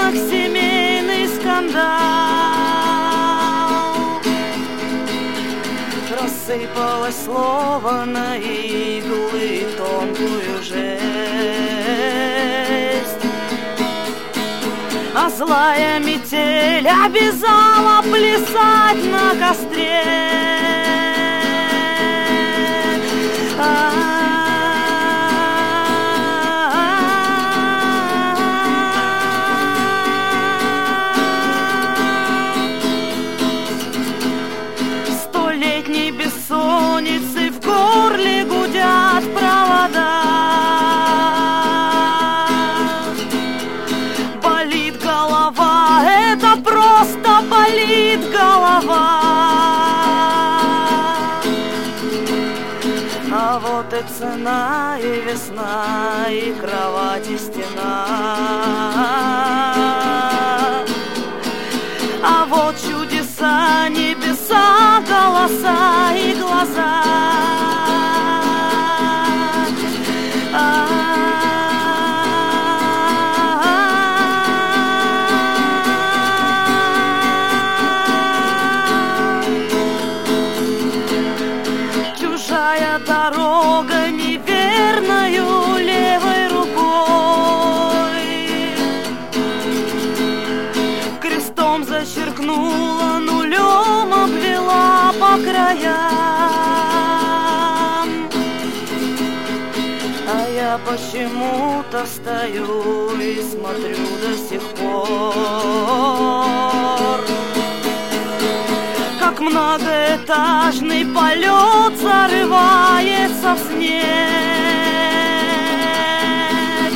стенах семейный скандал. Рассыпалось слово на иглы тонкую жесть, а злая метель обязала плясать на костре. Столетней бессонницы в горле гудят провода. Болит голова, это просто болит голова. А вот и цена, и весна, и кровать, и стена. А вот чудеса, небеса, голоса и глаза. Чужая дорога неверною левой рукой крестом зачеркнула, нулем обвела по краям. А я почему-то стою и смотрю до сих пор, как многоэтажный полет зарывается в снег.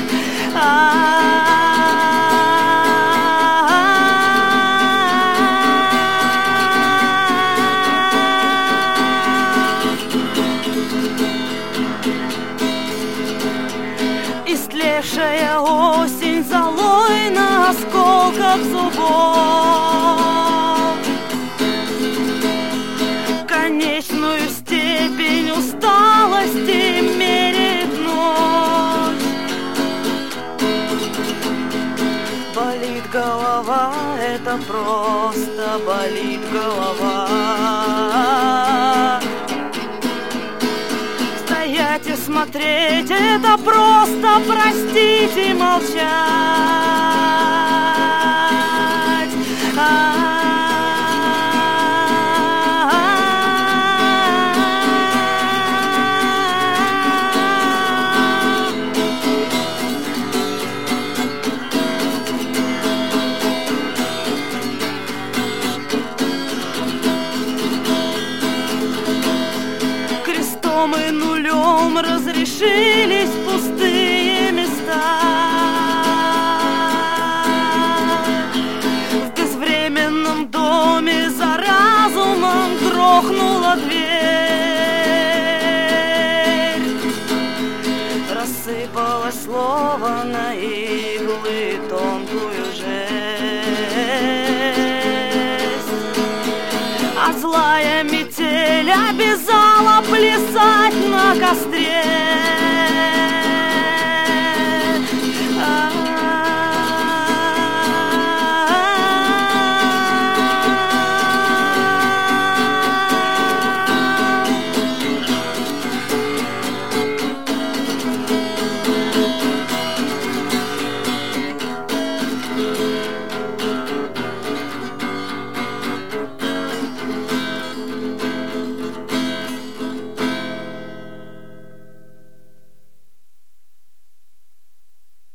Истлевшая осень золой на осколках зубов конечную степень усталости мерит ночь. Болит голова, это просто болит голова. Стоять и смотреть, это просто простить и молчать. Крестом и нулем разрешились пустые места. В безвременном доме за разумом грохнула дверь. Рассыпалось слово на иглы тонкую жесть, а злая метель обязала плясать на костре.